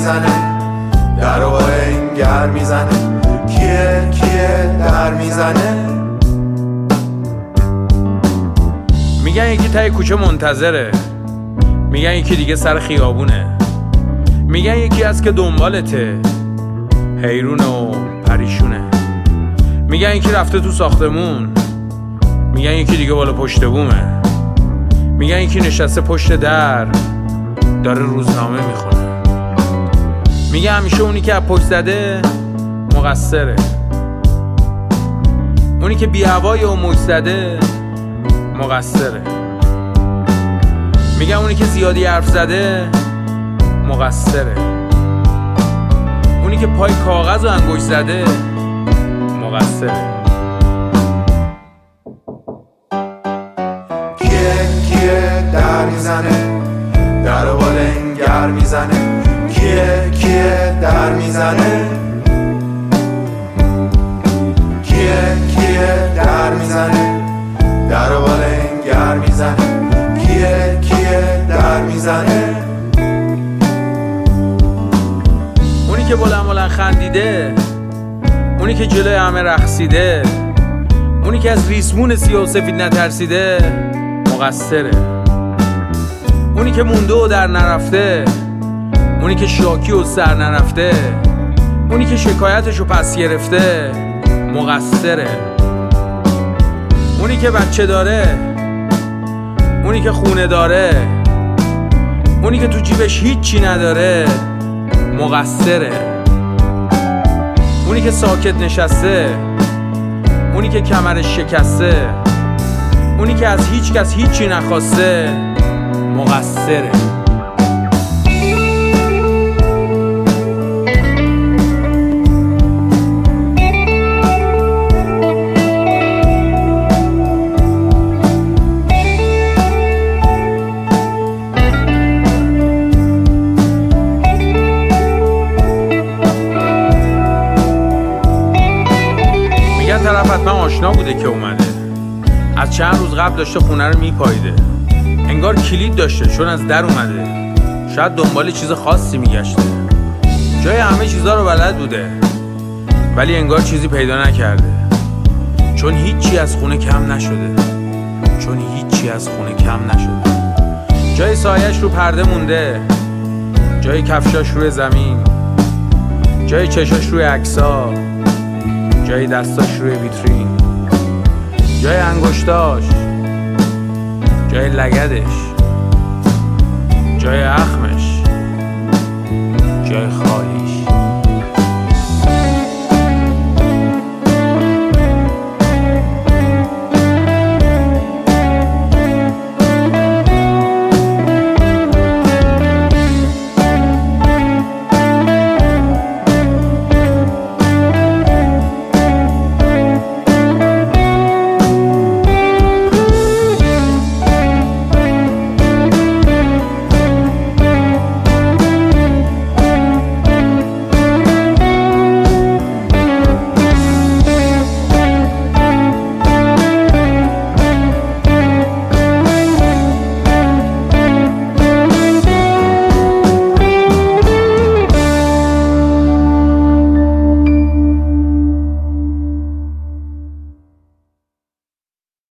میزنه؟ در و انگر میزنه؟ کیه در میزنه؟ میگن یکی تای کوچه منتظره، میگن یکی دیگه سر خیابونه، میگن یکی از که دنبالته حیرون و پریشونه، میگن یکی رفته تو ساختمون، میگن یکی دیگه بالا پشت بومه، میگن یکی نشسته پشت در داره روزنامه میخونه، میگه همیشه اونی که از پشت زده مقصره، اونی که بی هوای و موج زده مقصره، میگن اونی که زیادی حرف زده مقصره، اونی که پای کاغذ و انگشت زده مقصره. کیه در میزنه؟ در و بالنگر میزنه؟ کیه در میزنه؟ کیه در میزنه؟ در و بالنگر میزنه؟ کیه در میزنه؟ اونی که بلند خندیده، اونی که جلوی همه رقصیده، اونی که از ریسمون سیاه و سفید نترسیده مقصره، اونی که مونده و در نرفته، اونی که شاکی و سر نرفته، اونی که شکایتشو پس گرفته مقصره، اونی که بچه داره، اونی که خونه داره، اونی که تو جیبش هیچی نداره مقصره، اونی که ساکت نشسته، اونی که کمرش شکسته، اونی که از هیچ کس هیچی نخواسته مقصره. طرف حتما آشنا بوده که اومده، از چند روز قبل داشته خونه رو میپاییده، انگار کلید داشته چون از در اومده، شاید دنبال چیز خاصی میگشته، جای همه چیزا رو بلد بوده ولی انگار چیزی پیدا نکرده، چون هیچی از خونه کم نشده، چون هیچی از خونه کم نشده، جای سایش رو پرده مونده، جای کفشاش روی زمین، جای چشاش روی عکسا، جای دستاش روی ویترین، جای انگشتاش، جای لگدش، جای اخمش، جای خالیش.